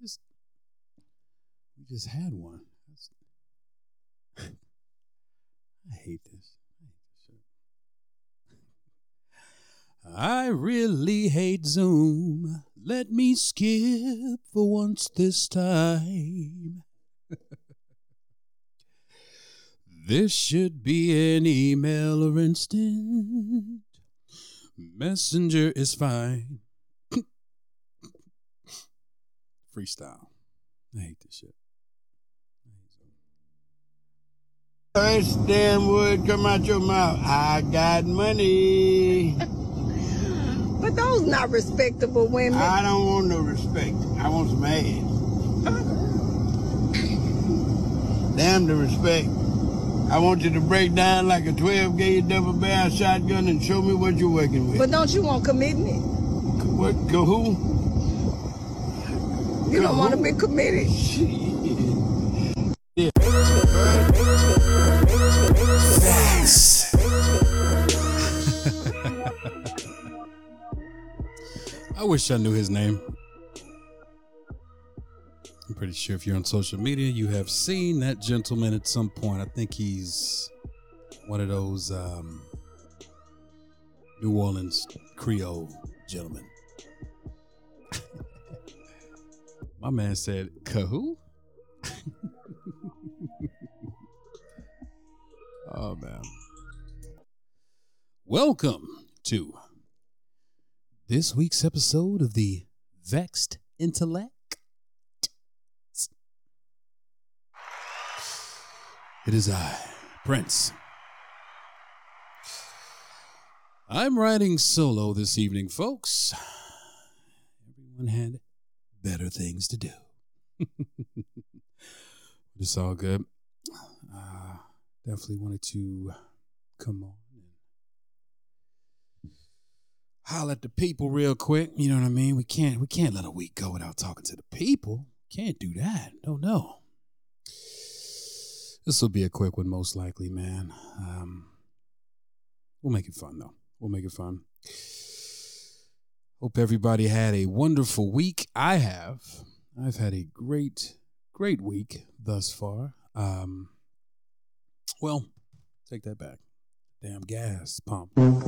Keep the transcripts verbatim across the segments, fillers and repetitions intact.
just we just had one. That's, I hate this. I hate this shit. I really hate Zoom. Let me skip for once this time. This should be an email or instant. Messenger is fine. Freestyle. I hate this shit. First damn word come out your mouth. I got money. But those not respectable women. I don't want no respect. I want some ass. Damn the respect. I want you to break down like a twelve gauge double barrel shotgun and show me what you're working with. But don't you want commitment? What? Go who? You don't want to be committed. Yeah. Facts. I wish I knew his name. I'm pretty sure if you're on social media, you have seen that gentleman at some point. I think he's one of those um, New Orleans Creole gentlemen. My man said, "Kahoo." Oh, man. Welcome to this week's episode of the Vexed Intellect. It is I, Prince. I'm riding solo this evening, folks. Everyone had better things to do. It's all good. Uh, definitely wanted to come on and holler at the people real quick. You know what I mean? We can't we can't let a week go without talking to the people. Can't do that. No, no. This will be a quick one, most likely, man. Um, we'll make it fun, though. We'll make it fun. Hope everybody had a wonderful week. I have. I've had a great, great week thus far. Um, well, take that back. Damn gas pump.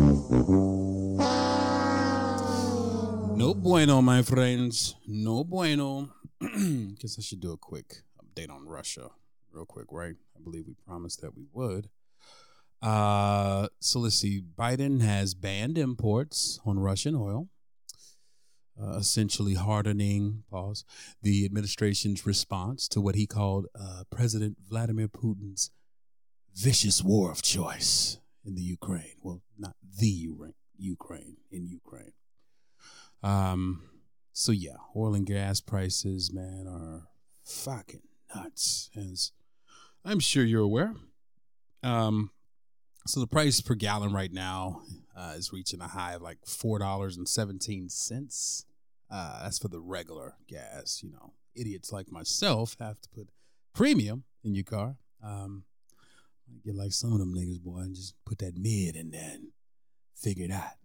No bueno, my friends. No bueno. Guess I should do a quick update on Russia. Real quick, right? I believe we promised that we would. Uh, so let's see. Biden has banned imports on Russian oil, uh, essentially hardening, pause, the administration's response to what he called uh, President Vladimir Putin's vicious war of choice in the Ukraine. Well, not the U- Ukraine, in Ukraine. Um. So, yeah, oil and gas prices, man, are fucking nuts, as I'm sure you're aware. Um, so the price per gallon right now uh, is reaching a high of like four dollars and seventeen cents. Uh, that's for the regular gas. You know, idiots like myself have to put premium in your car. Um, get like some of them niggas, boy, and just put that mid in there and figure it out.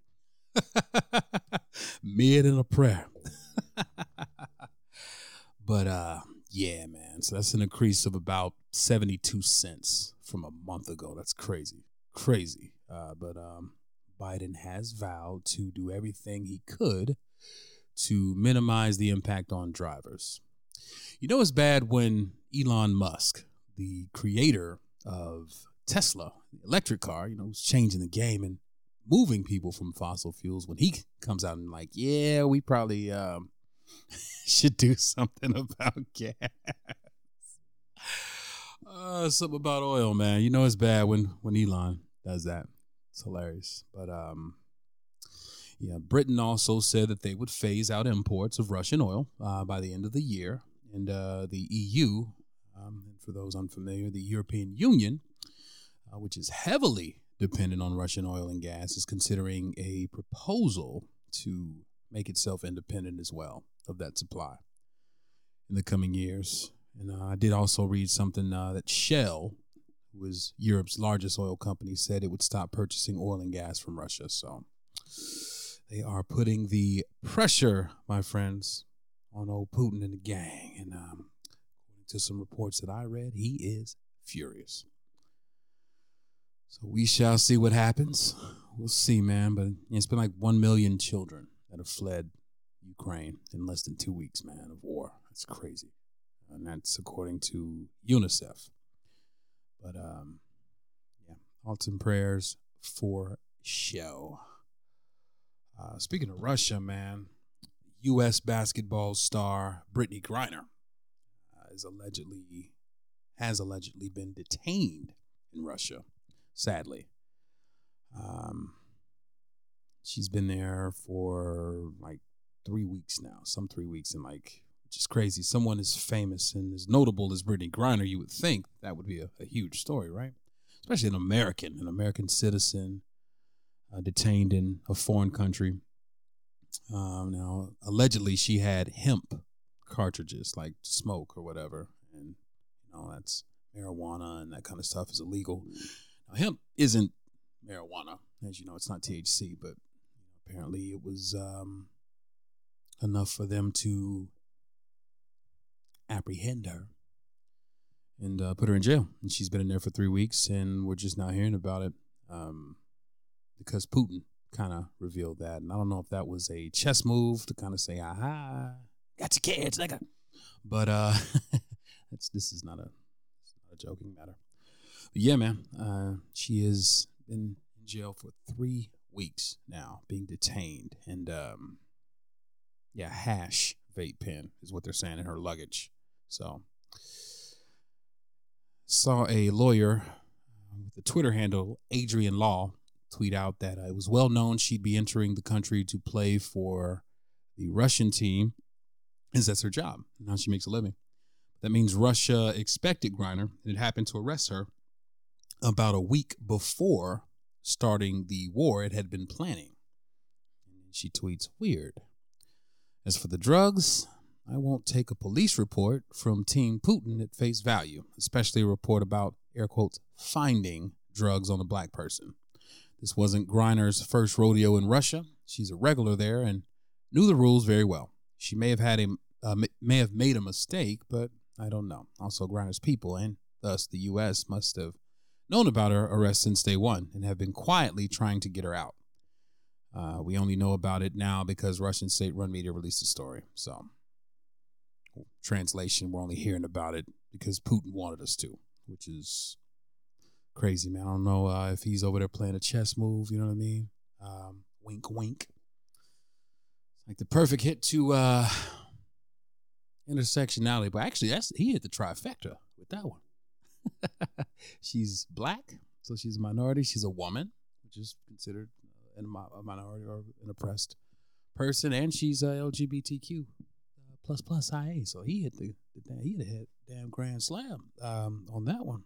Mid and a prayer. But, uh, yeah, man. So that's an increase of about seventy-two cents from a month ago. That's crazy. Crazy. Uh, but um, Biden has vowed to do everything he could to minimize the impact on drivers. You know, it's bad when Elon Musk, the creator of Tesla, the electric car, you know, is changing the game and moving people from fossil fuels, when he comes out and like, yeah, we probably um, should do something about gas. Uh, something about oil, man. You know it's bad when, when Elon does that. It's hilarious. But um, yeah, Britain also said that they would phase out imports of Russian oil uh, by the end of the year. And uh, the E U, um, for those unfamiliar, the European Union, uh, which is heavily dependent on Russian oil and gas, is considering a proposal to make itself independent as well of that supply in the coming years. And uh, I did also read something uh, that Shell, who is Europe's largest oil company, said it would stop purchasing oil and gas from Russia. So they are putting the pressure, my friends, on old Putin and the gang. And um, according to some reports that I read, he is furious. So we shall see what happens. We'll see, man. But it's been like one million children that have fled Ukraine in less than two weeks, man, of war. That's crazy. And that's according to UNICEF. But, um, yeah, thoughts and prayers for show. Uh, speaking of Russia, man, U S basketball star Brittany Griner uh, is allegedly, has allegedly been detained in Russia, sadly. Um, she's been there for like three weeks now, some three weeks, and like, which is crazy. Someone as famous and as notable as Brittany Griner, you would think that would be a, a huge story, right? Especially an American, an American citizen uh, detained in a foreign country. Um, now, allegedly, she had hemp cartridges, like smoke or whatever, and you know that's marijuana and that kind of stuff is illegal. Now, hemp isn't marijuana, as you know, it's not T H C, but apparently it was um, enough for them to apprehend her and uh, put her in jail. And she's been in there for three weeks, and we're just now hearing about it um, because Putin kind of revealed that. And I don't know if that was a chess move to kind of say, aha, got your kids, nigga. But uh, it's, this is not a, it's not a joking matter. But yeah, man, uh, she has been in jail for three weeks now, being detained. And um, yeah, hash vape pen is what they're saying in her luggage. So, saw a lawyer with the Twitter handle Adrian Law tweet out that uh, it was well known she'd be entering the country to play for the Russian team, as that's her job. Now she makes a living. That means Russia expected Griner, and it happened to arrest her about a week before starting the war it had been planning. And she tweets, weird. As for the drugs, I won't take a police report from Team Putin at face value, especially a report about, air quotes, finding drugs on a black person. This wasn't Griner's first rodeo in Russia. She's a regular there and knew the rules very well. She may have had a, uh, may have made a mistake, but I don't know. Also, Griner's people, and thus the U S, must have known about her arrest since day one and have been quietly trying to get her out. Uh, we only know about it now because Russian state-run media released the story. So, translation, we're only hearing about it because Putin wanted us to, which is crazy, man. I don't know uh, if he's over there playing a chess move, you know what I mean? Um, wink, wink. It's like the perfect hit to uh, intersectionality, but actually, that's he hit the trifecta with that one. She's black, so she's a minority. She's a woman, which is considered a minority or an oppressed person, and she's a L G B T Q uh, plus plus I A. So he hit the, the he hit a damn grand slam um, on that one.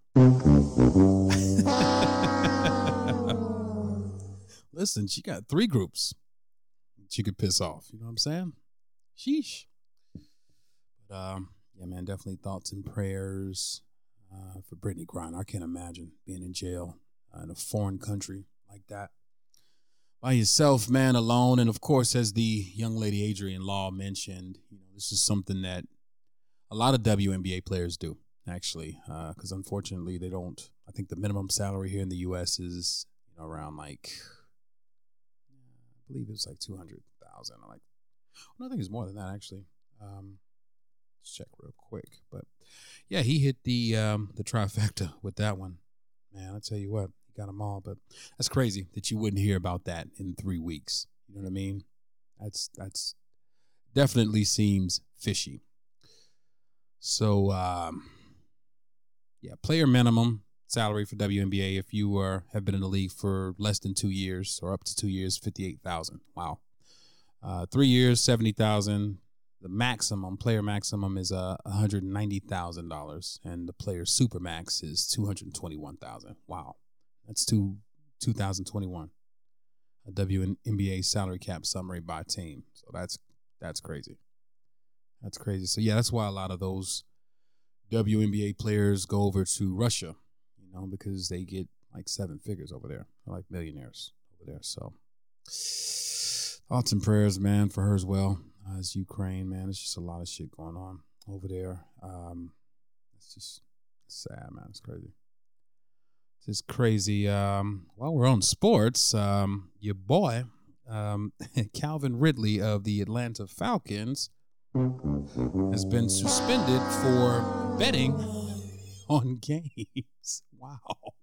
Listen, she got three groups she could piss off. You know what I'm saying? Sheesh. But um, yeah, man, definitely thoughts and prayers uh, for Brittany Griner. I can't imagine being in jail uh, in a foreign country like that. By yourself, man, alone. And of course, as the young lady Adrian Law mentioned, you know, this is something that a lot of W N B A players do, actually, because uh, unfortunately they don't. I think the minimum salary here in the U S is, you know, around like, I believe it's like two hundred thousand. Like, well, I think it's more than that, actually. Um, let's check real quick. But yeah, he hit the um, the trifecta with that one. Man, I tell you what. Got them all, but that's crazy that you wouldn't hear about that in three weeks. You know what I mean? That's that's definitely seems fishy. So, um, yeah, player minimum salary for W N B A if you are have been in the league for less than two years or up to two years, fifty-eight thousand. Wow. Uh, three years, seventy thousand. The maximum player maximum is uh one hundred ninety thousand dollars, and the player super max is two hundred twenty-one thousand. Wow. That's two, two thousand twenty-one, a W N B A salary cap summary by team. So that's that's crazy. That's crazy. So, yeah, that's why a lot of those W N B A players go over to Russia, you know, because they get like seven figures over there. They're like millionaires over there. So thoughts and prayers, man, for her as well. Uh, it's Ukraine, man. It's just a lot of shit going on over there. Um, it's just sad, man. It's crazy. It's just crazy. Um, while we're on sports, um, your boy, um, Calvin Ridley of the Atlanta Falcons has been suspended for betting on games. Wow.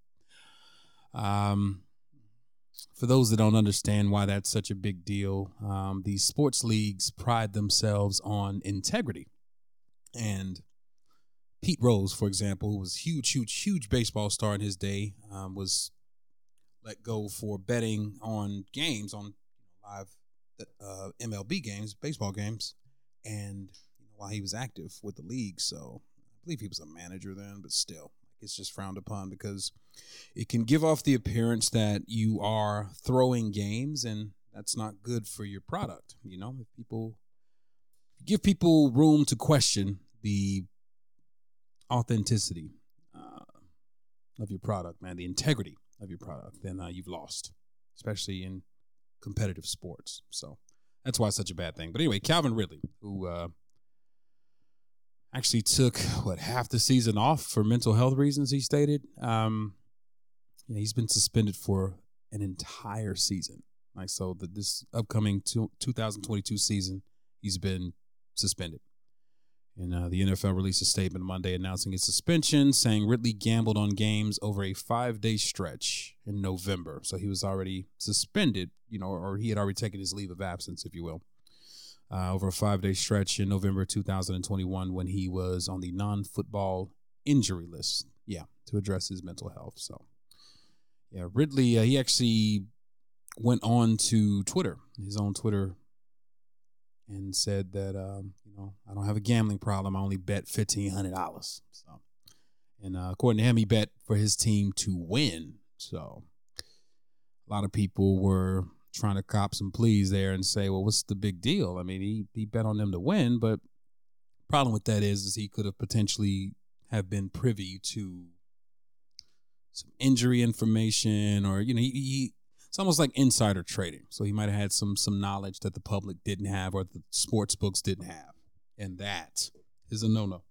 Um, for those that don't understand why that's such a big deal, um, these sports leagues pride themselves on integrity. And Pete Rose, for example, who was a huge, huge, huge baseball star in his day, um, was let go for betting on games, on live uh, M L B games, baseball games, and you know, while he was active with the league. So I believe he was a manager then, but still, it's just frowned upon because it can give off the appearance that you are throwing games, and that's not good for your product. You know, if people give people room to question the authenticity uh, of your product, man, the integrity of your product, then uh, you've lost, especially in competitive sports. So that's why it's such a bad thing. But anyway, Calvin Ridley, who uh, actually took, what, half the season off for mental health reasons, he stated. Um, you know, he's been suspended for an entire season. Like, so the, this upcoming two, twenty twenty-two season, he's been suspended. And uh, the N F L released a statement Monday announcing his suspension, saying Ridley gambled on games over a five-day stretch in November. So he was already suspended, you know, or he had already taken his leave of absence, if you will, uh, over a five-day stretch in November two thousand twenty-one when he was on the non-football injury list, yeah, to address his mental health. So, yeah, Ridley, uh, he actually went on to Twitter, his own Twitter, and said that, um, you know, I don't have a gambling problem. I only bet fifteen hundred dollars. So, and uh, according to him, he bet for his team to win. So a lot of people were trying to cop some pleas there and say, well, what's the big deal? I mean, he, he bet on them to win, but problem with that is, is he could have potentially have been privy to some injury information, or, you know, he, he it's almost like insider trading. So he might have had some some knowledge that the public didn't have or the sports books didn't have. And that is a no-no.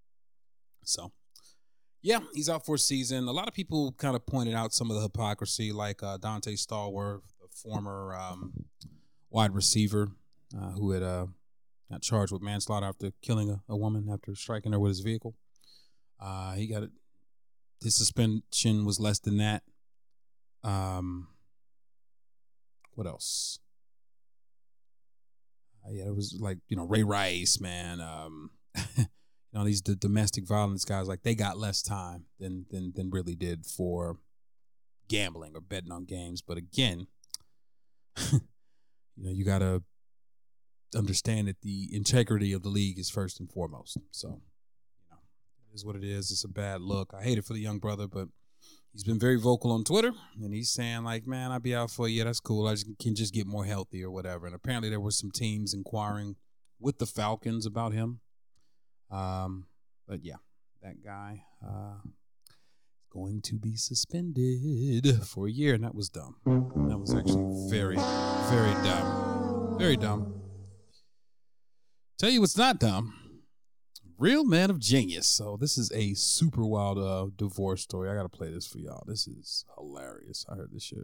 So, yeah, he's out for a season. A lot of people kind of pointed out some of the hypocrisy, like uh, Dante Stallworth, the former um, wide receiver uh, who had uh, got charged with manslaughter after killing a, a woman after striking her with his vehicle. Uh, he got it. His suspension was less than that. Um... What else? Uh, yeah, it was like, you know, Ray Rice, man. Um, you know, these the domestic violence guys, like, they got less time than than than really did for gambling or betting on games. But again, you know, you gotta understand that the integrity of the league is first and foremost. So, you know, it is what it is. It's a bad look. I hate it for the young brother, but he's been very vocal on Twitter, and he's saying, like, man, I'll be out for you. That's cool. I just, can just get more healthy or whatever. And apparently there were some teams inquiring with the Falcons about him. Um, but, yeah, that guy uh, is going to be suspended for a year, and that was dumb. That was actually very, very dumb. Very dumb. Tell you what's not dumb. Real Man of Genius. So this is a super wild uh, divorce story. I got to play this for y'all. This is hilarious. I heard this shit.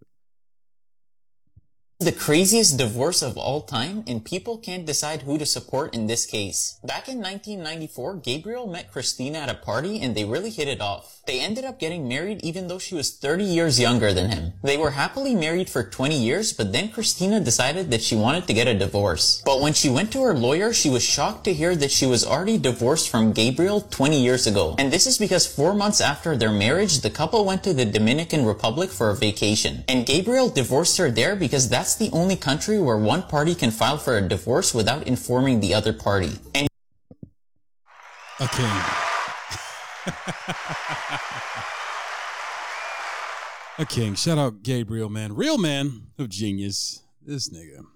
The craziest divorce of all time, and people can't decide who to support in this case. Back in nineteen ninety-four, Gabriel met Christina at a party and they really hit it off. They ended up getting married even though she was thirty years younger than him. They were happily married for twenty years, but then Christina decided that she wanted to get a divorce. But when she went to her lawyer, she was shocked to hear that she was already divorced from Gabriel twenty years ago. And this is because four months after their marriage, the couple went to the Dominican Republic for a vacation. And Gabriel divorced her there because that's That's the only country where one party can file for a divorce without informing the other party. And a king. A king. Shout out Gabriel, man. Real Man of Genius. This nigga.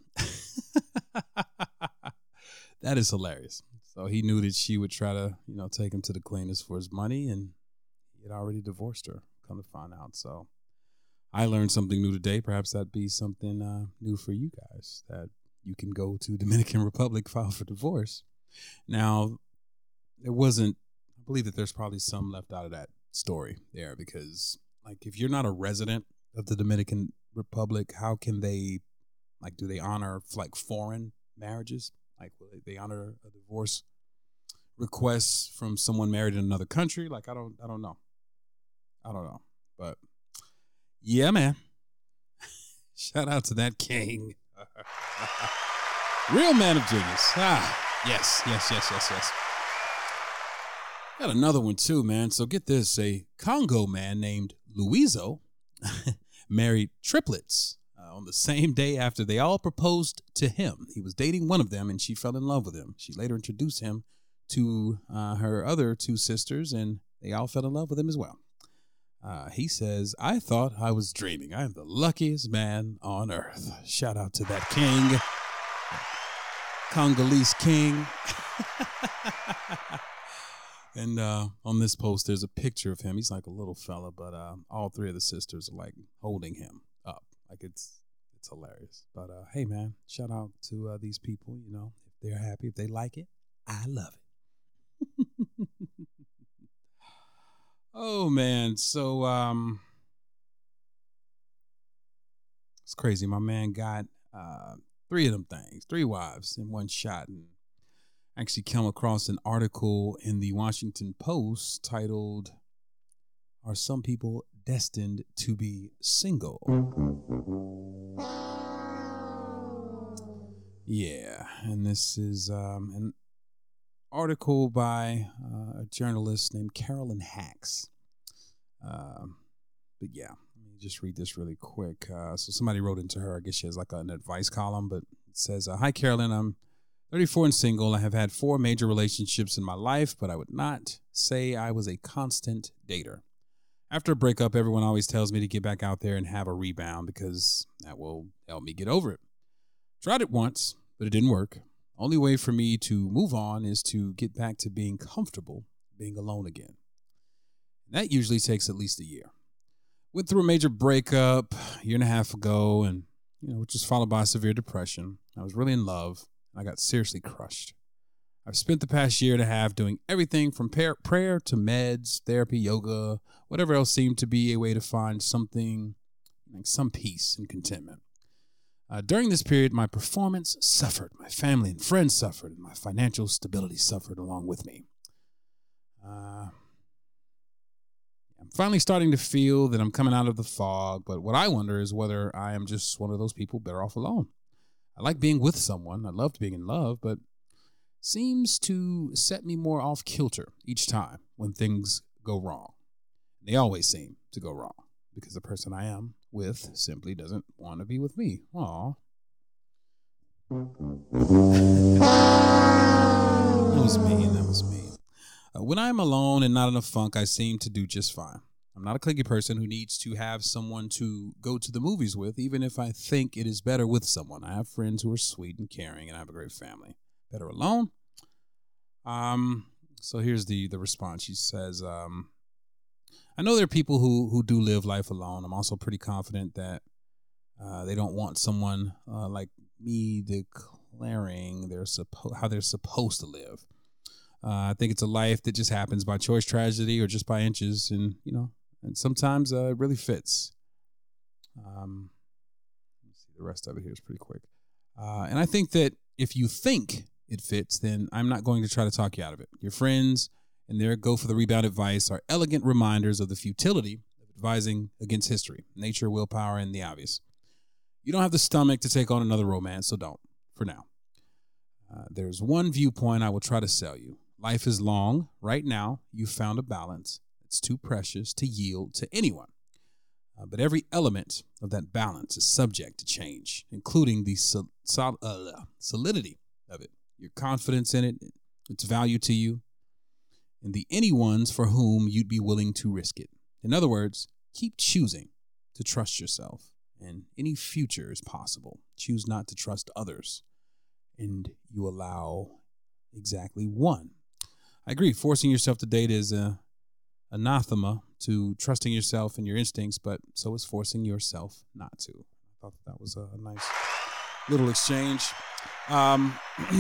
That is hilarious. So he knew that she would try to, you know, take him to the cleaners for his money, and he had already divorced her, come to find out. So I learned something new today. Perhaps that'd be something uh, new for you guys, that you can go to Dominican Republic, file for divorce. Now, there wasn't, I believe that there's probably some left out of that story there because, like, if you're not a resident of the Dominican Republic, how can they, like, do they honor, like, foreign marriages? Like, will they honor a divorce request from someone married in another country? Like, I don't, I don't know. I don't know. But, yeah, man. Shout out to that king. Real man of genius. Ah, yes, yes, yes, yes, yes. Got another one too, man. So get this. A Congo man named Luizo married triplets uh, on the same day after they all proposed to him. He was dating one of them and she fell in love with him. She later introduced him to uh, her other two sisters and they all fell in love with him as well. Uh, he says, I thought I was dreaming. I am the luckiest man on earth. Shout out to that king. Congolese king. And uh, on this post, there's a picture of him. He's like a little fella, but uh, all three of the sisters are like holding him up. Like it's it's hilarious. But uh, hey, man, shout out to uh, these people. You know, if they're happy, if they like it, I love it. Oh, man. So um, it's crazy. My man got uh, three of them things, three wives in one shot. And actually come across an article in the Washington Post titled, Are Some People Destined to Be Single? Yeah, and this is um, an article by uh, a journalist named Carolyn Hacks. Um, but yeah, let me just read this really quick. Uh, so somebody wrote into her. I guess she has like an advice column, but it says, uh, Hi, Carolyn. I'm thirty-four and single. I have had four major relationships in my life, but I would not say I was a constant dater. After a breakup, everyone always tells me to get back out there and have a rebound because that will help me get over it. Tried it once, but it didn't work. Only way for me to move on is to get back to being comfortable being alone again. That usually takes at least a year. Went through a major breakup a year and a half ago, and you know, which was followed by severe depression. I was really in love. I got seriously crushed. I've spent the past year and a half doing everything from prayer to meds, therapy, yoga, whatever else seemed to be a way to find something, like some peace and contentment. Uh, during this period, my performance suffered, my family and friends suffered, and my financial stability suffered along with me. Uh, I'm finally starting to feel that I'm coming out of the fog, but what I wonder is whether I am just one of those people better off alone. I like being with someone. I loved being in love, but seems to set me more off kilter each time when things go wrong. They always seem to go wrong because the person I am with simply doesn't want to be with me. Aw. That was mean. That was mean. Uh, when I'm alone and not in a funk, I seem to do just fine. I'm not a clingy person who needs to have someone to go to the movies with, even if I think it is better with someone. I have friends who are sweet and caring, and I have a great family. Better alone? Um. So here's the, the response. She says, um, I know there are people who, who do live life alone. I'm also pretty confident that uh, they don't want someone uh, like me declaring they're suppo- how they're supposed to live. Uh, I think it's a life that just happens by choice, tragedy, or just by inches. And, you know, and sometimes uh, it really fits. Um, let me see. The rest of it here is pretty quick. Uh, and I think that if you think it fits, then I'm not going to try to talk you out of it. Your friends and their go for the rebound advice are elegant reminders of the futility of advising against history, nature, willpower, and the obvious. You don't have the stomach to take on another romance, so don't, for now. Uh, there's one viewpoint I will try to sell you. Life is long. Right now, you've found a balance. It's too precious to yield to anyone. Uh, but every element of that balance is subject to change, including the sol- sol- uh, solidity of it, your confidence in it, its value to you, and the anyone's for whom you'd be willing to risk it. In other words, keep choosing to trust yourself, and any future is possible. Choose not to trust others, and you allow exactly one. I agree, forcing yourself to date is a anathema to trusting yourself and your instincts, but so is forcing yourself not to. I thought that was a nice little exchange. Um,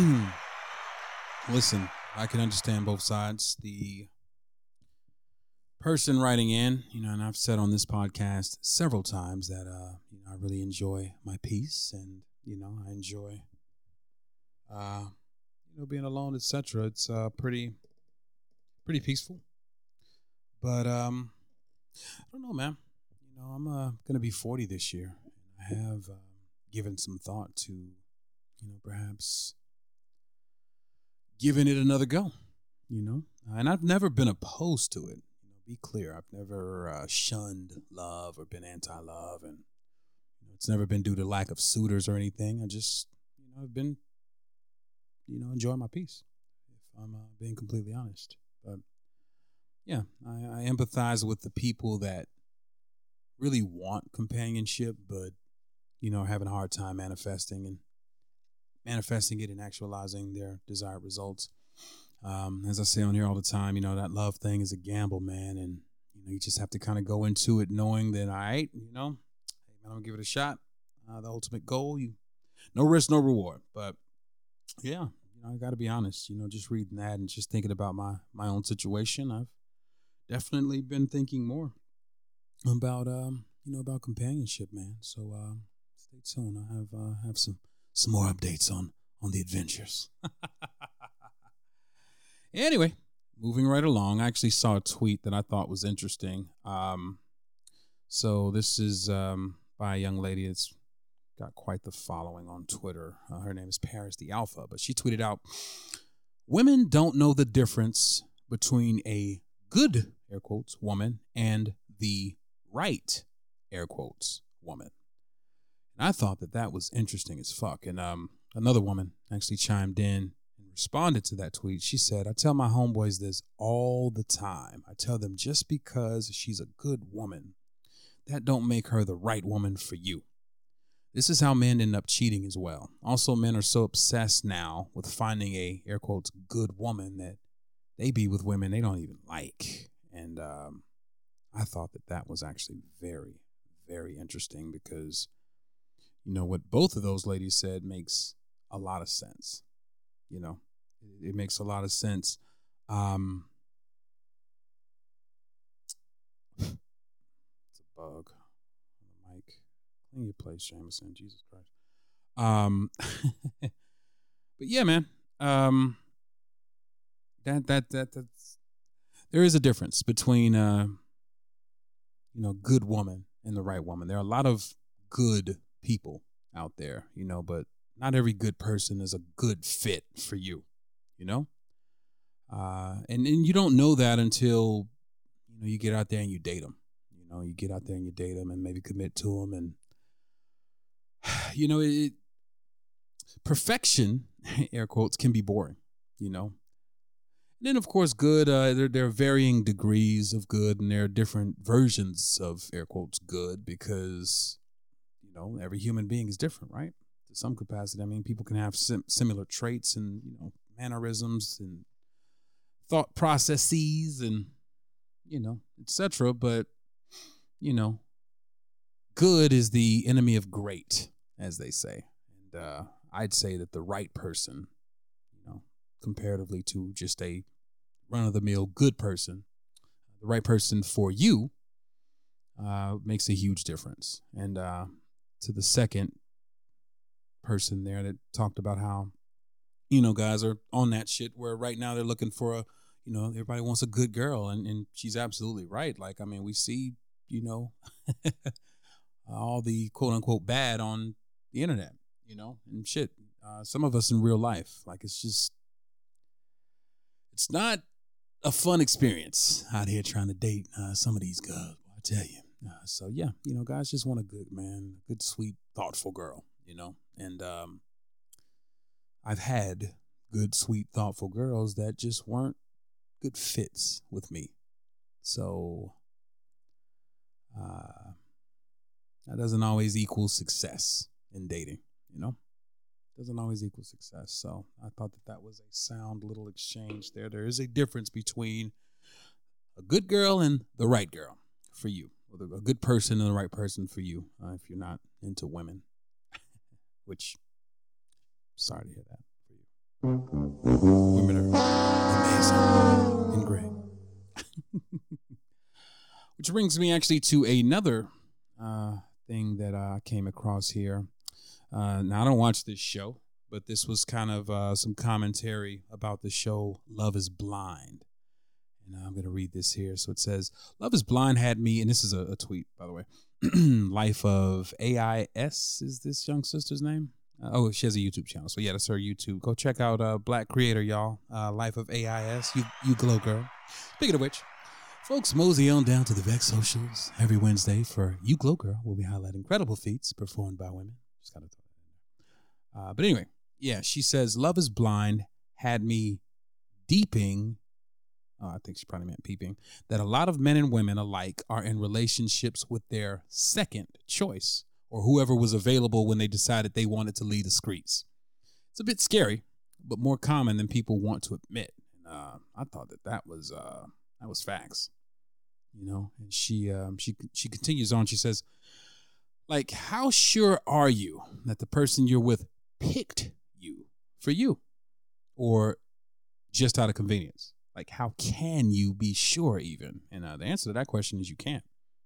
listen, I can understand both sides. The person writing in, you know, and I've said on this podcast several times that, uh, you know, I really enjoy my peace, and you know, I enjoy, uh, you know, being alone, et cetera. It's uh, pretty, pretty peaceful. But um, I don't know, man. You know, I'm uh, gonna be forty this year, and I have uh, given some thought to, you know, perhaps giving it another go. You know, and I've never been opposed to it. You know, be clear, I've never uh, shunned love or been anti-love, and you know, it's never been due to lack of suitors or anything. I just, you know, I've been, you know, enjoying my peace, if I'm uh, being completely honest. But yeah, I, I empathize with the people that really want companionship, but you know, are having a hard time manifesting and manifesting it and actualizing their desired results. Um, as I say on here all the time, you know, that love thing is a gamble, man, and you know, you just have to kind of go into it knowing that, all right, you know, hey, man, I'm gonna give it a shot. Uh, the ultimate goal, you, no risk, no reward. But yeah, you know, I got to be honest. You know, just reading that and just thinking about my my own situation, I've definitely been thinking more about um, you know, about companionship, man. So um, stay tuned. I have uh, have some some more updates on on the adventures. Anyway, moving right along, I actually saw a tweet that I thought was interesting. Um, so this is um, by a young lady that's got quite the following on Twitter. Uh, her name is Paris the Alpha, but she tweeted out, "Women don't know the difference between a good, air quotes, woman and the right, air quotes, woman." And I thought that that was interesting as fuck. And um, another woman actually chimed in and responded to that tweet. She said, "I tell my homeboys this all the time. I tell them just because she's a good woman, that don't make her the right woman for you. This is how men end up cheating as well. Also, men are so obsessed now with finding a, air quotes, good woman that they be with women they don't even like." And um, I thought that that was actually very, very interesting because, you know, what both of those ladies said makes a lot of sense. You know, it, it makes a lot of sense. Um, it's a bug on the mic. Clean your place, Jameson. Jesus Christ. Um, but yeah, man. Um, that that that that's there is a difference between uh, you know, good woman and the right woman. There are a lot of good people out there, you know, but not every good person is a good fit for you, you know? Uh, and, and you don't know that until, you know, you get out there and you date them. You know, you get out there and you date them and maybe commit to them. And, you know, it, perfection, air quotes, can be boring, you know? And then, of course, good, uh, there, there are varying degrees of good, and there are different versions of, air quotes, good, because, you know, every human being is different, right? To some capacity. I mean, people can have sim- similar traits and, you know, mannerisms and thought processes and, you know, et cetera. But, you know, good is the enemy of great, as they say. And uh, I'd say that the right person, you know, comparatively to just a run-of-the-mill good person, the right person for you uh, makes a huge difference. And uh, to the second person there that talked about how, you know, guys are on that shit where right now they're looking for a, you know, everybody wants a good girl. And, and she's absolutely right. Like, I mean, we see, you know, all the quote-unquote bad on the internet, you know, and shit. Uh, some of us in real life, like, it's just, it's not a fun experience out here trying to date uh, some of these girls, I tell you. Uh, so, yeah, you know, guys just want a good man, a good, sweet, thoughtful girl, you know. And um, I've had good, sweet, thoughtful girls that just weren't good fits with me. So uh, that doesn't always equal success in dating, you know. Doesn't always equal success. So I thought that that was a sound little exchange there. There is a difference between a good girl and the right girl for you, or a good person and the right person for you, uh, if you're not into women, which sorry to hear that for you. Women are amazing and great. Which brings me actually to another uh, thing that I came across here. Uh, now, I don't watch this show, but this was kind of uh, some commentary about the show Love is Blind. And I'm going to read this here. So it says, Love is Blind had me, and this is a, a tweet, by the way. Life of A I S is this young sister's name? Uh, oh, she has a YouTube channel. So yeah, that's her YouTube. Go check out uh, Black creator, y'all. Uh, Life of A I S. You, you glow, girl. Speaking of which, folks, mosey on down to the Vex socials every Wednesday for You Glow Girl. We'll be highlighting incredible feats performed by women. Just gotta throw that in there. Uh, but anyway, yeah, she says, Love is Blind had me deeping. Oh, I think she probably meant peeping, that a lot of men and women alike are in relationships with their second choice or whoever was available when they decided they wanted to leave the streets. It's a bit scary, but more common than people want to admit. Uh, I thought that that was uh, that was facts, you know. And she um, she she continues on. She says, like, how sure are you that the person you're with picked you for you, or just out of convenience? Like, how can you be sure even? And uh, the answer to that question is you can't.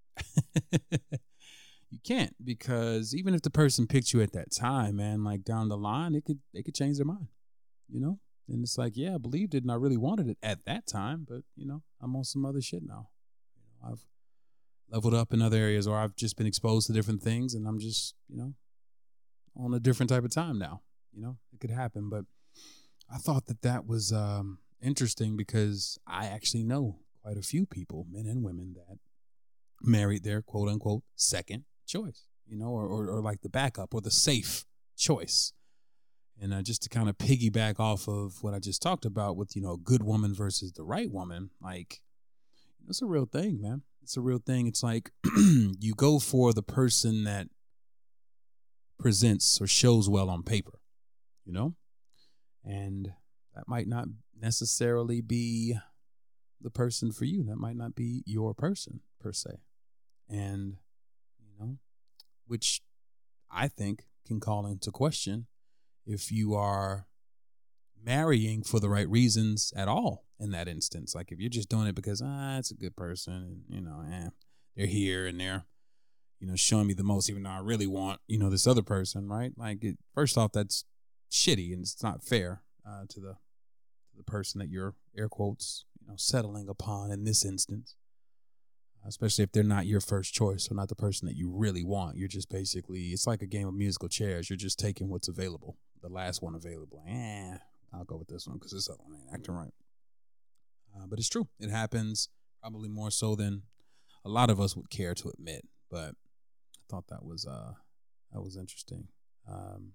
You can't, because even if the person picked you at that time, man, like down the line, it could they could change their mind, you know? And it's like, yeah, I believed it and I really wanted it at that time, but, you know, I'm on some other shit now. You know, I've leveled up in other areas, or I've just been exposed to different things, and I'm just, you know, on a different type of time now. You know, it could happen. But I thought that that was um, interesting, because I actually know quite a few people, men and women, that married their quote unquote second choice, you know, or, or, or like the backup or the safe choice. And uh, just to kind of piggyback off of what I just talked about with, you know, a good woman versus the right woman, like, it's a real thing, man. It's a real thing. It's like you go for the person that presents or shows well on paper, you know, and that might not necessarily be the person for you. That might not be your person per se. And, you know, which I think can call into question if you are marrying for the right reasons at all in that instance. Like if you're just doing it because, ah, it's a good person, and, you know, eh, they're here and they're, you know, showing me the most, even though I really want, you know, this other person, right? Like, it, first off, that's shitty and it's not fair uh, to the to the person that you're, air quotes, you know, settling upon in this instance. Especially if they're not your first choice or not the person that you really want. You're just basically, it's like a game of musical chairs. You're just taking what's available, the last one available. Eh, I'll go with this one because this other one ain't acting right. Uh, but it's true. It happens probably more so than a lot of us would care to admit. But I thought that was uh that was interesting. Um,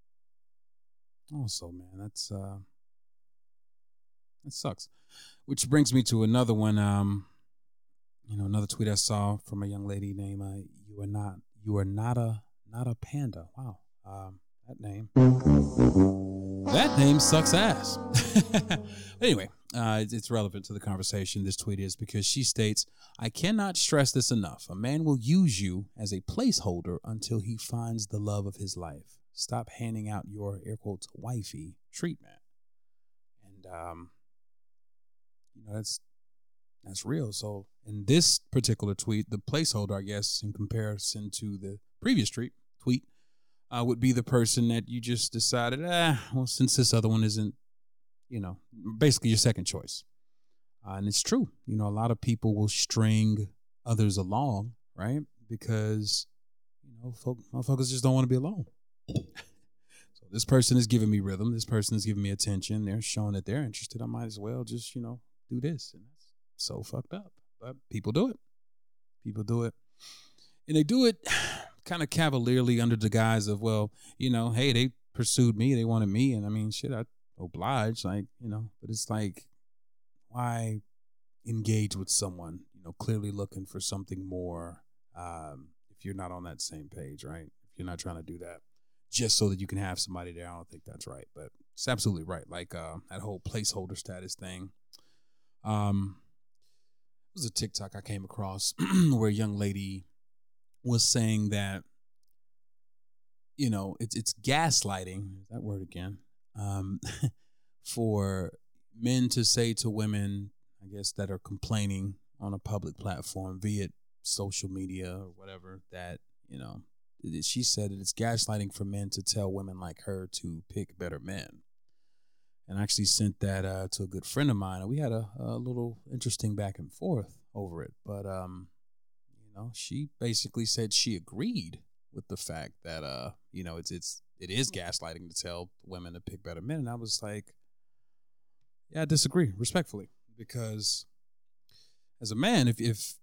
also, man, that's uh, that sucks. Which brings me to another one. Um. You know, another tweet I saw from a young lady named uh, you are not you are not a not a panda. Wow, um, that name that name sucks ass. Anyway, uh, it's, it's relevant to the conversation. This tweet is because she states, "I cannot stress this enough. A man will use you as a placeholder until he finds the love of his life. Stop handing out your air quotes wifey treatment." And um, you know, that's. That's real. So in this particular tweet, the placeholder, I guess, in comparison to the previous tweet, tweet uh, would be the person that you just decided, ah, well, since this other one isn't, you know, basically your second choice. Uh, and it's true. You know, a lot of people will string others along, right? Because, you know, folk, motherfuckers just don't want to be alone. So this person is giving me rhythm. This person is giving me attention. They're showing that they're interested. I might as well just, you know, do this. And that's so fucked up, but people do it. People do it, and they do it kind of cavalierly under the guise of, well, you know, hey, they pursued me, they wanted me, and I mean, shit, I obliged, like, you know. But it's like, why engage with someone, you know, clearly looking for something more, um, if you're not on that same page, right? If you're not trying to do that just so that you can have somebody there, I don't think that's right. But it's absolutely right. Like uh, that whole placeholder status thing. Um. It was a TikTok I came across where a young lady was saying that you know, it's it's gaslighting, that word again, um, for men to say to women, I guess, that are complaining on a public platform, be it social media or whatever, that, you know, she said that it's gaslighting for men to tell women like her to pick better men. And I actually sent that uh, to a good friend of mine, and we had a, a little interesting back and forth over it. But, um, you know, she basically said she agreed with the fact that, uh, you know, it's it's it is gaslighting to tell women to pick better men. And I was like, yeah, I disagree respectfully, because as a man, if if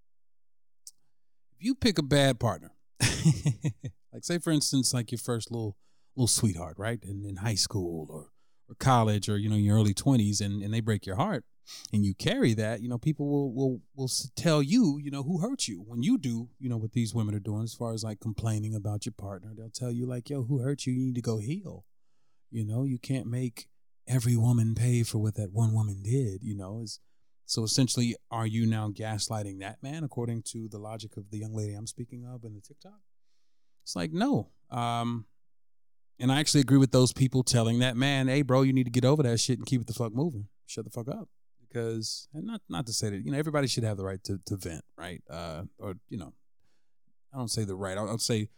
if you pick a bad partner, like say for instance, like your first little little sweetheart, right, in, in high school or or college, or you know, your early twenties, and, and they break your heart, and you carry that, you know, people will will will tell you, you know, who hurt you. When you do, you know, what these women are doing as far as like complaining about your partner, they'll tell you like, yo, who hurt you? You need to go heal. You know, you can't make every woman pay for what that one woman did, you know. Is so essentially, are you now gaslighting that man according to the logic of the young lady I'm speaking of in the TikTok? It's like, no. Um, and I actually agree with those people telling that man, hey, bro, you need to get over that shit and keep it the fuck moving. Shut the fuck up. Because, and not not to say that, you know, everybody should have the right to, to vent, right? Uh, or, you know, I don't say the right. I'll, I'll say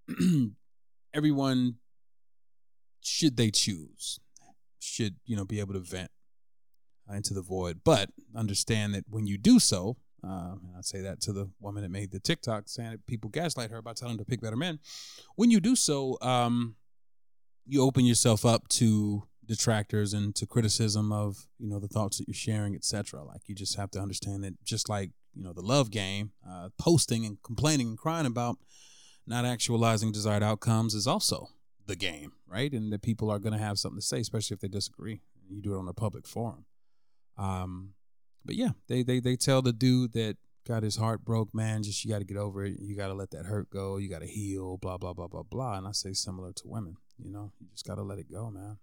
everyone, should they choose, should, you know, be able to vent uh, into the void. But understand that when you do so, uh, and I say that to the woman that made the TikTok saying that people gaslight her about telling them to pick better men. When you do so, um, you open yourself up to detractors and to criticism of, you know, the thoughts that you're sharing, et cetera. Like, you just have to understand that just like, you know, the love game, uh, posting and complaining and crying about not actualizing desired outcomes is also the game, right? And that people are going to have something to say, especially if they disagree. You do it on a public forum. Um, but yeah, they, they, they tell the dude that got his heart broke, man, just, you got to get over it. You got to let that hurt go. You got to heal, blah, blah, blah, blah, blah. And I say similar to women, you know, you just got to let it go, man.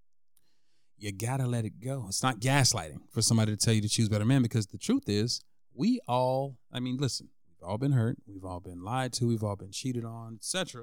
You got to let it go. It's not gaslighting for somebody to tell you to choose better men, because the truth is we all, I mean, listen, we've all been hurt. We've all been lied to. We've all been cheated on, et cetera.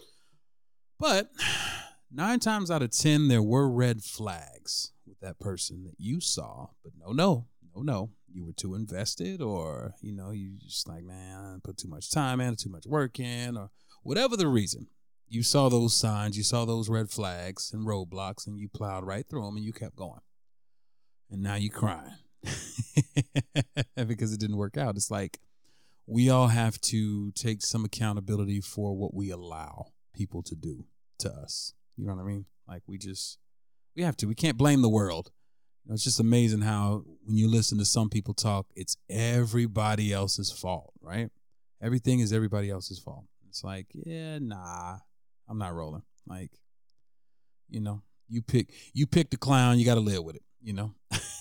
But nine times out of ten, there were red flags with that person that you saw. But no, no, no, no. You were too invested, or, you know, you just like, man, I put too much time in, too much work in, or whatever the reason. You saw those signs, you saw those red flags and roadblocks, and you plowed right through them, and you kept going. And now you're crying because it didn't work out. It's like we all have to take some accountability for what we allow people to do to us. You know what I mean? Like, we just, we have to. We can't blame the world. You know, it's just amazing how when you listen to some people talk, it's everybody else's fault, right? Everything is everybody else's fault. It's like, yeah, nah. I'm not rolling. Like, you know, you pick you pick the clown, you got to live with it, you know.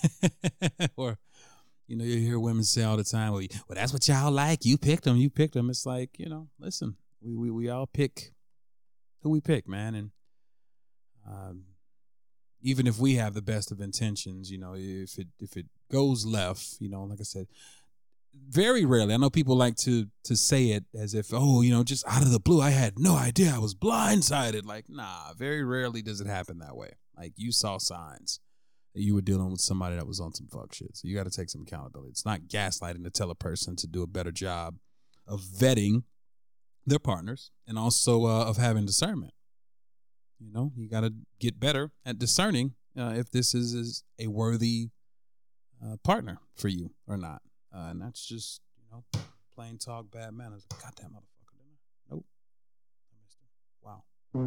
Or, you know, you hear women say all the time, well, well, that's what y'all like. You picked them. You picked them. It's like, you know, listen, we we, we all pick who we pick, man. And um, even if we have the best of intentions, you know, if it if it goes left, you know, like I said, very rarely. I know people like to to say it as if, oh, you know, just out of the blue, I had no idea, I was blindsided. Like, nah, very rarely does it happen that way. Like, you saw signs that you were dealing with somebody that was on some fuck shit. So you got to take some accountability. It's not gaslighting to tell a person to do a better job of vetting their partners and also uh, of having discernment. You know, you got to get better at discerning uh, if this is, is a worthy uh, partner for you or not. Uh, and that's just, you know, plain talk, bad manners. Got that motherfucker, didn't I? Nope. I missed it. Wow.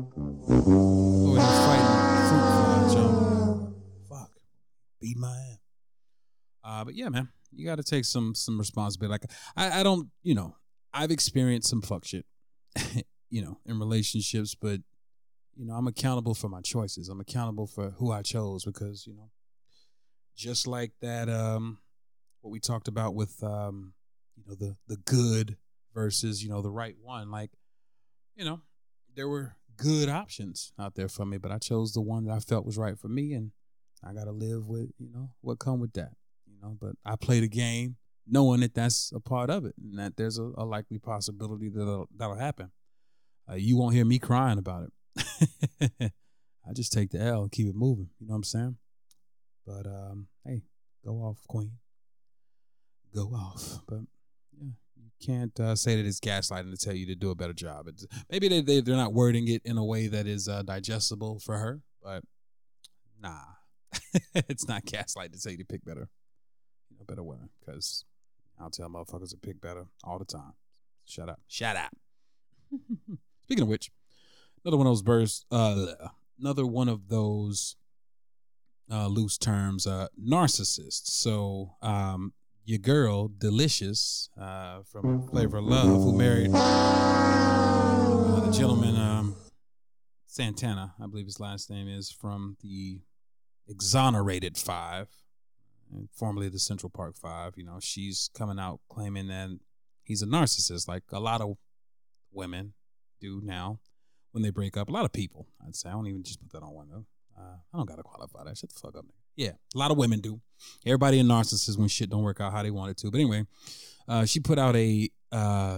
Oh, he's fighting fruit flies, y'all. Fuck. Beat my ass. Uh, but yeah, man, you got to take some some responsibility. Like, I, I don't, you know, I've experienced some fuck shit, you know, in relationships, but, you know, I'm accountable for my choices. I'm accountable for who I chose, because, you know, just like that, um, what we talked about with, um, you know, the, the good versus, you know, the right one. Like, you know, there were good options out there for me, but I chose the one that I felt was right for me, and I got to live with, you know, what come with that, you know. But I play the game knowing that that's a part of it and that there's a, a likely possibility that that'll, that'll happen. uh, you won't hear me crying about it. I just take the L and keep it moving. You know what I'm saying? But um, hey, go off, Queen. Go off. But yeah, you can't uh, say that it's gaslighting to tell you to do a better job. It's, maybe they, they they're not wording it in a way that is uh, digestible for her, but nah, it's not gaslight to tell you to pick better, you know, better women. Because I'll tell motherfuckers to pick better all the time. Shut up. Shut up. Speaking of which, another one of those birds, uh, another one of those uh, loose terms, uh, narcissists. So um, your girl, Delicious, uh, from Flavor of Love, who married uh, the gentleman, um, Santana, I believe his last name is, from the Exonerated Five, formerly the Central Park Five. You know, she's coming out claiming that he's a narcissist, like a lot of women do now when they break up. A lot of people, I'd say. I don't even just put that on women. Uh, I don't got to qualify that. Shut the fuck up. Yeah, a lot of women do. Everybody a narcissist when shit don't work out how they want it to. But anyway, uh, she put out a uh,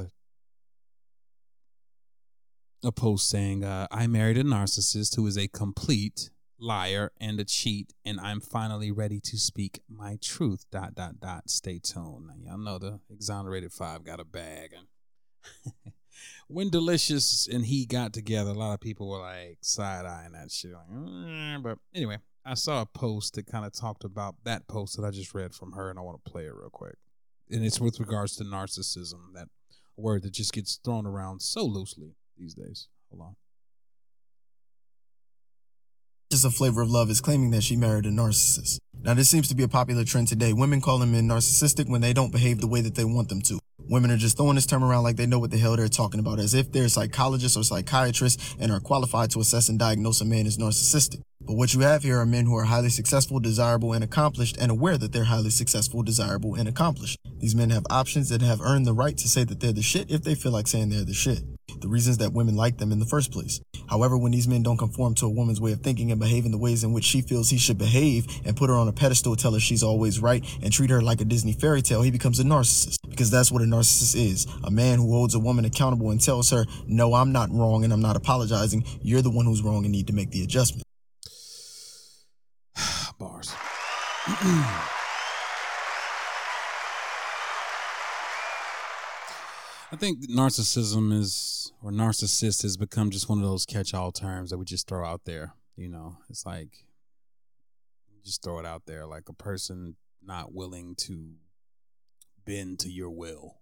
a post saying, uh, I married a narcissist who is a complete liar and a cheat, and I'm finally ready to speak my truth. Dot, dot, dot. Stay tuned. Now, y'all know the Exonerated Five got a bag. And when Delicious and he got together, a lot of people were like side-eyeing that shit. Like, mm. But anyway, I saw a post that kind of talked about that post that I just read from her, and I want to play it real quick. And it's with regards to narcissism, that word that just gets thrown around so loosely these days. Hold on. Just a Flavor of Love is claiming that she married a narcissist. Now, this seems to be a popular trend today. Women call men narcissistic when they don't behave the way that they want them to. Women are just throwing this term around like they know what the hell they're talking about, as if they're psychologists or psychiatrists and are qualified to assess and diagnose a man as narcissistic. But what you have here are men who are highly successful, desirable, and accomplished, and aware that they're highly successful, desirable, and accomplished. These men have options and have earned the right to say that they're the shit if they feel like saying they're the shit. The reasons that women like them in the first place. However, when these men don't conform to a woman's way of thinking and behaving the ways in which she feels he should behave, and put her on a pedestal, tell her she's always right, and treat her like a Disney fairy tale, he becomes a narcissist. Because that's what a narcissist is. A man who holds a woman accountable and tells her, no, I'm not wrong and I'm not apologizing. You're the one who's wrong and need to make the adjustment. Bars. I think narcissism is, or narcissist has become just one of those catch-all terms that we just throw out there. You know, it's like, just throw it out there, like a person not willing to bend to your will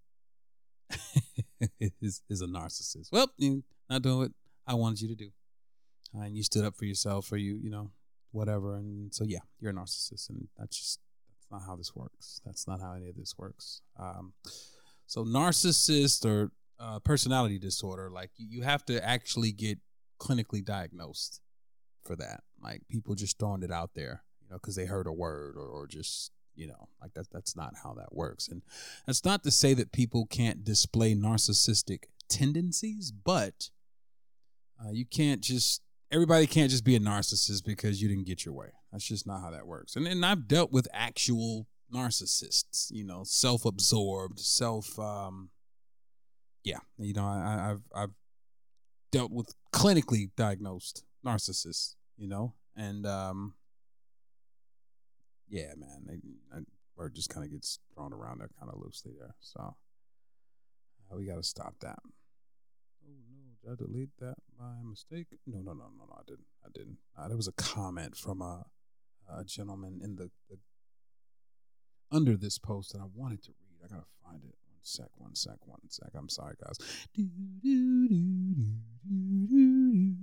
is, is a narcissist. Well, you're not doing what I wanted you to do. Uh, and you stood up for yourself, or you, you know, whatever. And so, yeah, you're a narcissist. And that's just, that's not how this works. That's not how any of this works. Um, So narcissist or uh, personality disorder, like you, you have to actually get clinically diagnosed for that. Like people just throwing it out there, you know, because they heard a word or, or just, you know, like that. That's not how that works. And that's not to say that people can't display narcissistic tendencies, but uh, you can't just, everybody can't just be a narcissist because you didn't get your way. That's just not how that works. And and I've dealt with actual narcissists, you know, self-absorbed, self, um, yeah, you know, I, I've I've dealt with clinically diagnosed narcissists, you know, and um, yeah, man, they, that word just kind of gets thrown around there kind of loosely there, so uh, we got to stop that. Oh no, did I delete that by mistake? No, no, no, no, no, I didn't. I didn't. Uh, there was a comment from a, a gentleman in the, the under this post that I wanted to read. I gotta find it. One sec, one sec, one sec. I'm sorry, guys. Do, do, do, do, do, do.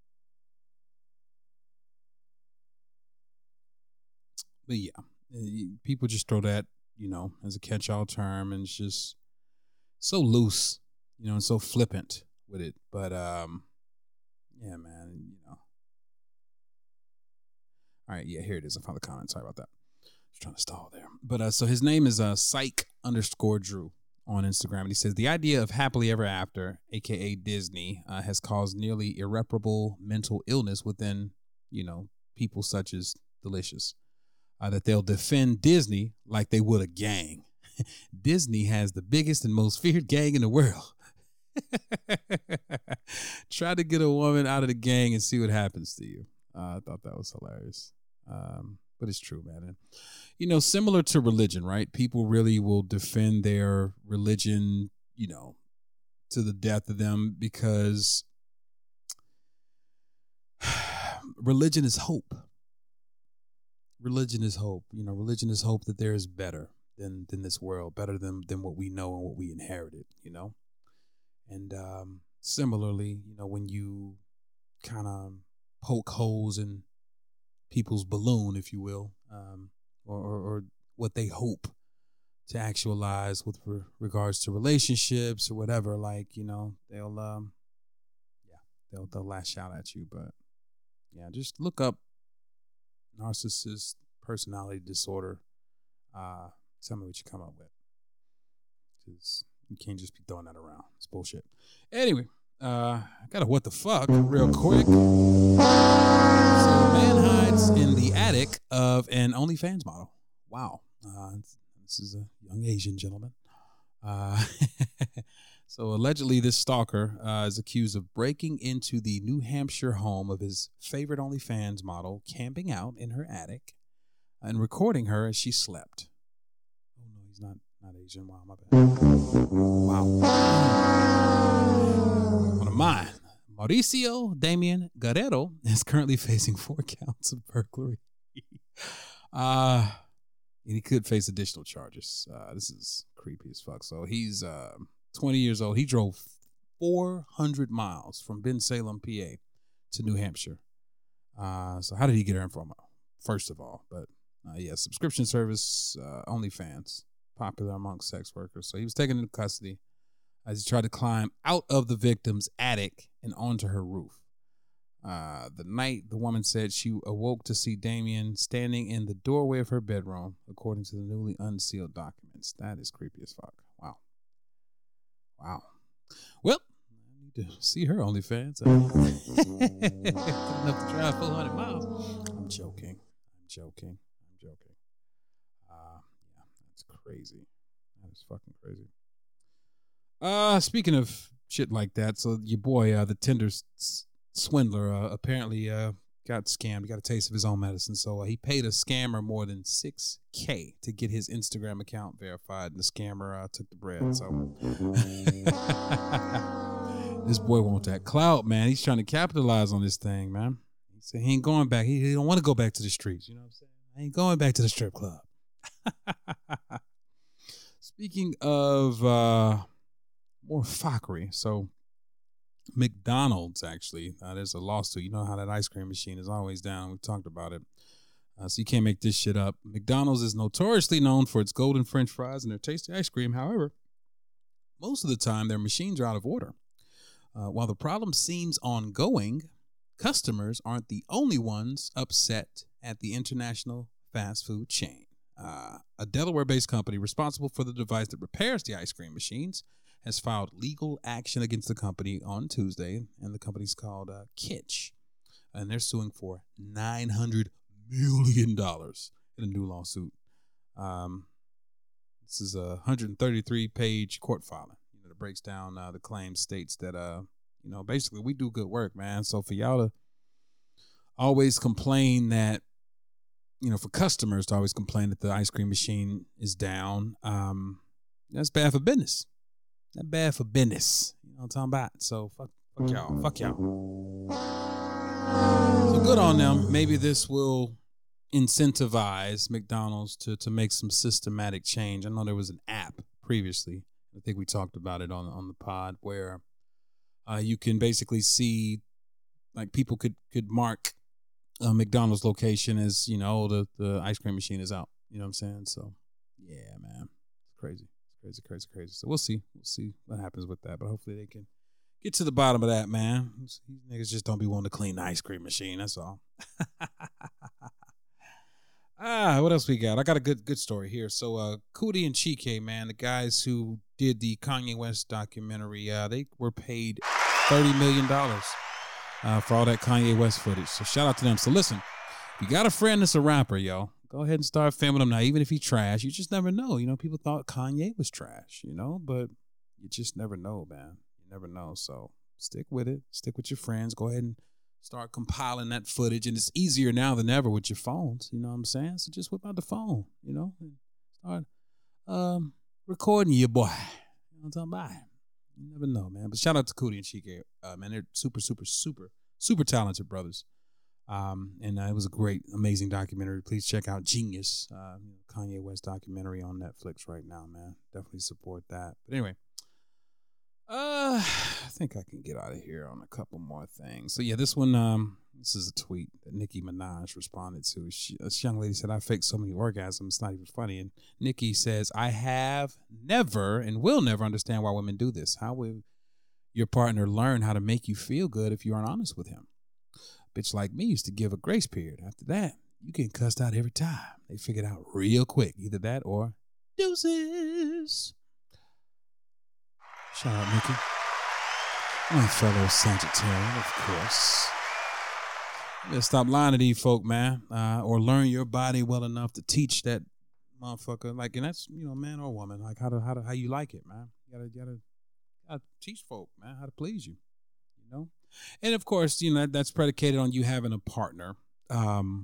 But yeah, people just throw that, you know, as a catch-all term, and it's just so loose, you know, and so flippant with it. But um, yeah, man, you know. All right, yeah, here it is. I found the comment. Sorry about that. Trying to stall there. But uh, so his name is uh, psych underscore Drew on Instagram. And he says, the idea of happily ever after, a k a. Disney, uh, has caused nearly irreparable mental illness within, you know, people such as Delicious, uh, that they'll defend Disney like they would a gang. Disney has the biggest and most feared gang in the world. Try to get a woman out of the gang and see what happens to you. Uh, I thought that was hilarious. Um, but it's true, man. And, you know, similar to religion, right? People really will defend their religion, you know, to the death of them because religion is hope. Religion is hope. You know, religion is hope that there is better than than this world, better than than what we know and what we inherited, you know? And um, similarly, you know, when you kind of poke holes in people's balloon, if you will, um, or, or, or what they hope to actualize with re- regards to relationships or whatever, like, you know, they'll, um, yeah, they'll, they'll lash out at you. But yeah, just look up narcissist personality disorder. Uh, tell me what you come up with. Because you can't just be throwing that around. It's bullshit. Anyway, uh, I got a what the fuck real quick. So a man hides in the attic of an OnlyFans model. Wow. Uh, this is a young Asian gentleman. Uh, so allegedly this stalker uh, is accused of breaking into the New Hampshire home of his favorite OnlyFans model, camping out in her attic, and recording her as she slept. Oh, no, he's not, not Asian. Wow, my bad. Wow. One of mine. Mauricio Damian Guerrero is currently facing four counts of burglary. uh, and he could face additional charges. Uh, this is creepy as fuck. So he's uh, twenty years old. He drove four hundred miles from Bensalem, P A to New Hampshire. Uh, so how did he get her info? First of all, but uh, yeah, subscription service, uh, OnlyFans, popular amongst sex workers. So he was taken into custody as he tried to climb out of the victim's attic and onto her roof. Uh, the night, the woman said she awoke to see Damien standing in the doorway of her bedroom, according to the newly unsealed documents. That is creepy as fuck. Wow. Wow. Well, I need to see her OnlyFans. Good enough to drive four hundred miles. I'm joking. I'm joking. I'm joking. Uh, yeah, that's crazy. That is fucking crazy. Uh, speaking of shit like that, so your boy, uh, the Tinder s- swindler, uh, apparently uh, got scammed. He got a taste of his own medicine. So uh, he paid a scammer more than six K to get his Instagram account verified, and the scammer uh, took the bread. So this boy wants that clout, man. He's trying to capitalize on this thing, man. He said he ain't going back. He, he don't want to go back to the streets. You know what I'm saying? I ain't going back to the strip club. Speaking of uh, more fuckery, so McDonald's, actually, uh, there's a lawsuit. You know how that ice cream machine is always down. We've talked about it. Uh, so you can't make this shit up. McDonald's is notoriously known for its golden French fries and their tasty ice cream. However, most of the time, their machines are out of order. Uh, while the problem seems ongoing, customers aren't the only ones upset at the international fast food chain. Uh, a Delaware-based company responsible for the device that repairs the ice cream machines has filed legal action against the company on Tuesday, and the company's called uh, Kitch, and they're suing for nine hundred million dollars in a new lawsuit. Um, this is a one hundred thirty-three page court filing. You know, that breaks down uh, the claim, states that uh, you know, basically we do good work, man. So for y'all to always complain that, you know, for customers to always complain that the ice cream machine is down, um, that's bad for business. That's bad for business. You know what I'm talking about? So fuck, fuck y'all. Fuck y'all. So good on them. Maybe this will incentivize McDonald's to, to make some systematic change. I know there was an app previously. I think we talked about it on, on the pod where uh, you can basically see, like, people could, could mark a McDonald's location as, you know, the, the ice cream machine is out. You know what I'm saying? So, yeah, man. It's crazy. Crazy, crazy, crazy. So we'll see. We'll see what happens with that. But hopefully they can get to the bottom of that, man. These niggas just don't be wanting to clean the ice cream machine. That's all. ah, what else we got? I got a good good story here. So uh, Cootie and Chike, man, the guys who did the Kanye West documentary, uh, they were paid thirty million dollars uh, for all that Kanye West footage. So shout out to them. So listen, if you got a friend that's a rapper, yo, go ahead and start filming him now. Even if he trash, you just never know. You know, people thought Kanye was trash, you know, but you just never know, man. You never know. So stick with it. Stick with your friends. Go ahead and start compiling that footage. And it's easier now than ever with your phones. You know what I'm saying? So just whip out the phone, you know, and start um, recording your boy. You know what I'm talking about? You never know, man. But shout out to Cootie and Chike. Uh, man, they're super, super, super, super talented brothers. Um, and uh, it was a great, amazing documentary. Please check out Genius, uh, you know, Kanye West documentary on Netflix right now, man. Definitely support that. But anyway, uh, I think I can get out of here on a couple more things. So yeah, this one, um, this is a tweet that Nicki Minaj responded to. She, this young lady said, "I faked so many orgasms, it's not even funny." And Nicki says, "I have never and will never understand why women do this. How will your partner learn how to make you feel good if you aren't honest with him? Bitch like me used to give a grace period. After that, you get cussed out every time. They figured out real quick. Either that or deuces." Shout out, Nikki. My fellow Sagittarian, of course. You gotta stop lying to these folk, man. Uh, or learn your body well enough to teach that motherfucker. Like, and that's, you know, man or woman. Like, how to, how to, how you like it, man. You gotta, you gotta, gotta teach folk, man, how to please you. You know? And of course, you know, that's predicated on you having a partner um,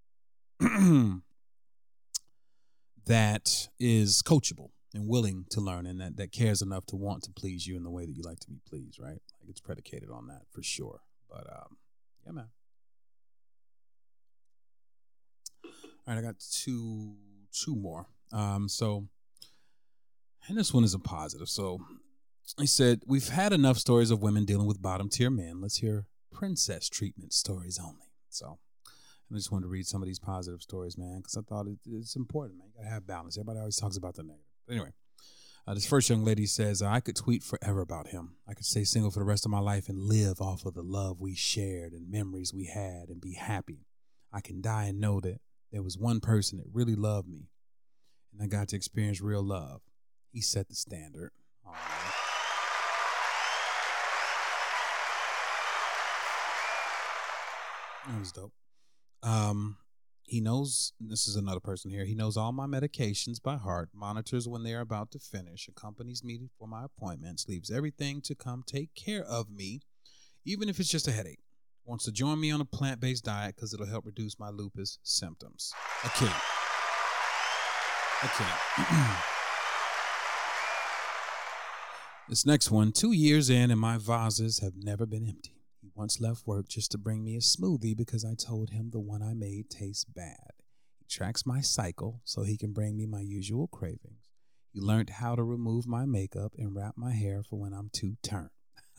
that is coachable and willing to learn, and that, that cares enough to want to please you in the way that you like to be pleased, right? Like, it's predicated on that for sure. But um, yeah, man. All right, I got two two more. Um, so, and this one is a positive. So, he said, "We've had enough stories of women dealing with bottom tier men. Let's hear princess treatment stories only." So I just wanted to read some of these positive stories, man, because I thought it, it's important, man. You got to have balance. Everybody always talks about the negative. But anyway, uh, this first young lady says, "I could tweet forever about him. I could stay single for the rest of my life and live off of the love we shared and memories we had and be happy. I can die and know that there was one person that really loved me, and I got to experience real love. He set the standard." Aww. That was dope. Um, he knows, this is another person here, "He knows all my medications by heart, monitors when they're about to finish, accompanies me for my appointments, leaves everything to come take care of me, even if it's just a headache. Wants to join me on a plant-based diet because it'll help reduce my lupus symptoms." Okay. Okay. This next one, "Two years in and my vases have never been empty. He once left work just to bring me a smoothie because I told him the one I made tastes bad. He tracks my cycle so he can bring me my usual cravings. He learned how to remove my makeup and wrap my hair for when I'm too turned."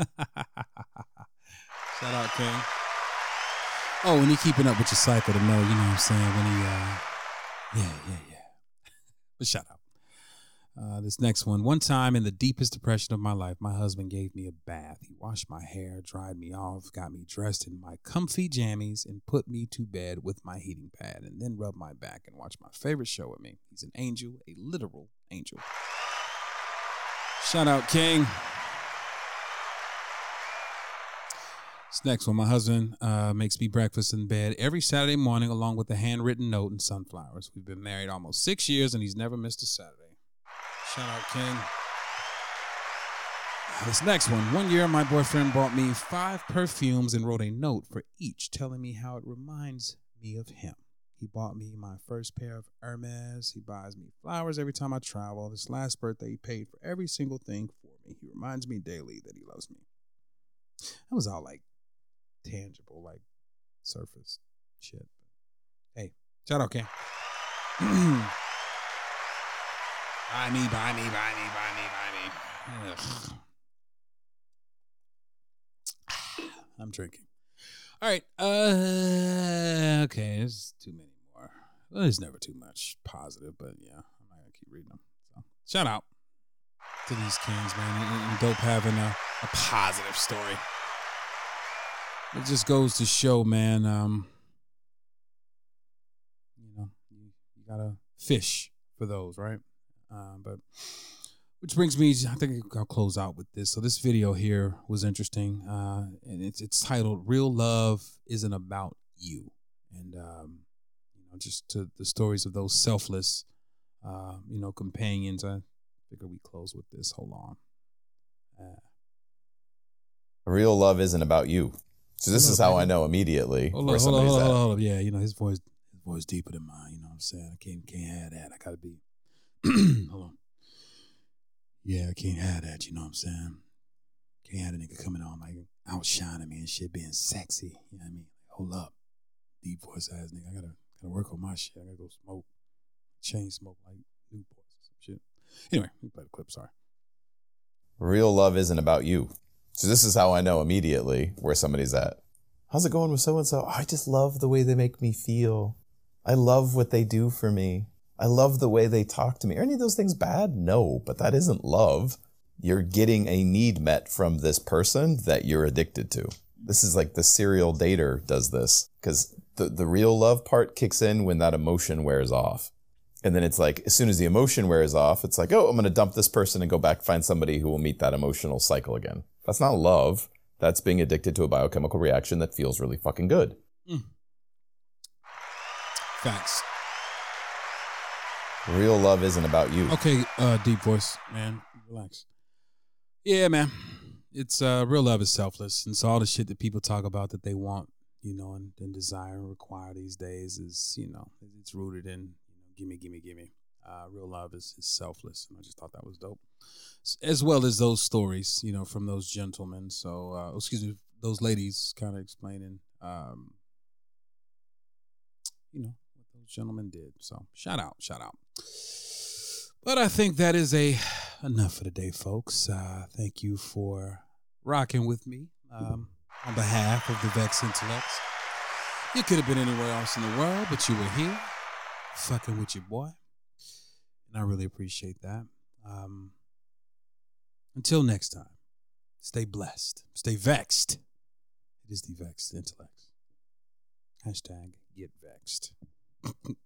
Shout out, King. Oh, and he keeping up with your cycle to know, you know what I'm saying, when he, uh, yeah, yeah, yeah. But shout out. Uh, this next one, "One time in the deepest depression of my life, my husband gave me a bath. He washed my hair, dried me off, got me dressed in my comfy jammies, and put me to bed with my heating pad, and then rubbed my back and watched my favorite show with me. He's an angel, a literal angel." Shout out, King. This next one, "My husband uh, makes me breakfast in bed every Saturday morning along with a handwritten note and sunflowers. We've been married almost six years, and he's never missed a Saturday." Shout out, King. This next one, "One year, my boyfriend bought me five perfumes and wrote a note for each telling me how it reminds me of him. He bought me my first pair of Hermes. He buys me flowers every time I travel. This last birthday, he paid for every single thing for me. He reminds me daily that he loves me." That was all like tangible, like surface shit. Hey, shout out, King. Buy me, buy me, buy me, buy me, buy me. Ugh. I'm drinking. All right. Uh, okay, there's too many more. Well, there's never too much positive, but yeah, I'm not going to keep reading them. So, shout out to these kings, man. And, and dope having a, a positive story. It just goes to show, man, um, you know, you, you got to fish for those, right? Uh, but which brings me, I think I'll close out with this. So this video here was interesting, uh, and it's it's titled "Real Love Isn't About You," and um, you know, just to the stories of those selfless, uh, you know, companions. I figure we close with this. Hold on. Uh, Real love isn't about you. So this Hold is up, how nigga. I know immediately Hold where on, hold on, somebody's hold on, at. hold on, hold on. Yeah, you know, his voice his voice deeper than mine, you know what I'm saying? I can't can't have that. I gotta be hold on. Yeah, I can't have that, you know what I'm saying? Can't have a nigga coming on like outshining me and shit, being sexy. You know what I mean? Hold up. Deep voice ass nigga. I gotta gotta work on my shit. I gotta go smoke. Chain smoke like Newports or some shit. Anyway, we play the clip, sorry. Real love isn't about you. So this is how I know immediately where somebody's at. How's it going with so-and-so? I just love the way they make me feel. I love what they do for me. I love the way they talk to me. Are any of those things bad? No, but that isn't love. You're getting a need met from this person that you're addicted to. This is like the serial dater does this, because the, the real love part kicks in when that emotion wears off. And then it's like, as soon as the emotion wears off, it's like, oh, I'm going to dump this person and go back, find somebody who will meet that emotional cycle again. That's not love. That's being addicted to a biochemical reaction that feels really fucking good. Mm. Facts. Real love isn't about you. Okay, uh, deep voice, man. Relax. Yeah, man. It's uh, real love is selfless. And so all the shit that people talk about that they want, you know, and, and desire and require these days is, you know, it's rooted in, you know, gimme, gimme, gimme. Uh, real love is, is selfless. And I just thought that was dope. As well as those stories, you know, from those gentlemen. So, uh, excuse me, those ladies kind of explaining, um, you know, what those gentlemen did. So shout out, shout out. But I think that is a enough for today, folks. Uh, thank you for rocking with me um, on behalf of the Vex Intellects. You could have been anywhere else in the world, but you were here fucking with your boy. And I really appreciate that. Um, until next time, stay blessed. Stay vexed. It is the Vexed Intellects. Hashtag get vexed.